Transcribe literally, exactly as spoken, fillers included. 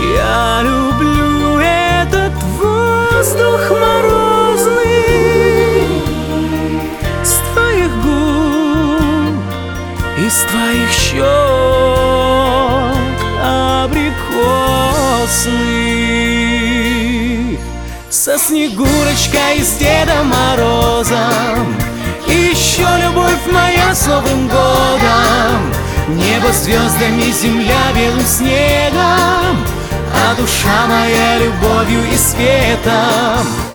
Я люблю этот воздух морозный, с твоих губ, из твоих щек абрикосных, со Снегурочкой и с Дедом Морозом, и еще любовь моя с Новым годом. Небо звездами, земля белым снегом, а душа моя любовью и светом.